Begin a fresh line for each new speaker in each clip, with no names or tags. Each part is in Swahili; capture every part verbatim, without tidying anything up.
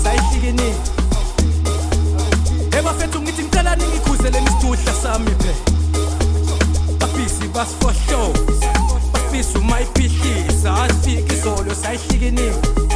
sayihlikini ebafethu ngithi ngicela ningikhuzele nisitudla sami phe babisi bas for show babisi umayiphihisa asifika izolo sayihlikini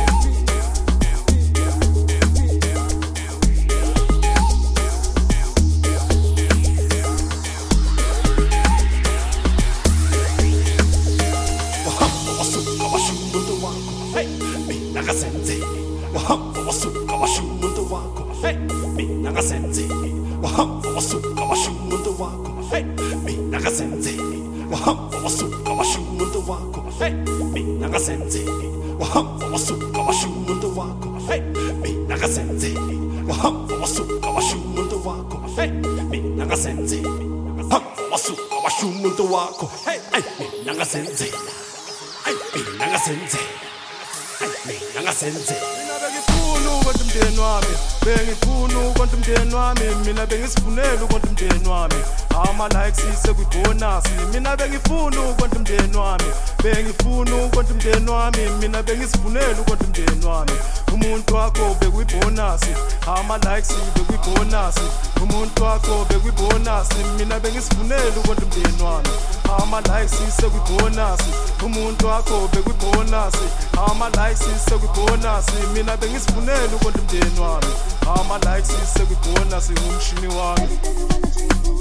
Bengifuna ukonta umndeni wami bengifuna ukonta umndeni wami mina bengisifunela ukonta umndeni wami ama likes ise kwibonus mina bengifuna ukonta umndeni wami bengifuna ukonta umndeni wami mina bengisifunela ukonta umndeni wami umuntu wakho bekuyibonus ama likes bekuyibonus umuntu wakho bekuyibonus mina bengisifunela ukonta umndeni wami ama likes ise kwibonus umuntu wakho bekuyibonus ama likes ise kwibonus mina bengisifunela ukonta umndeni wami ama likes ise kwibonus umshini wami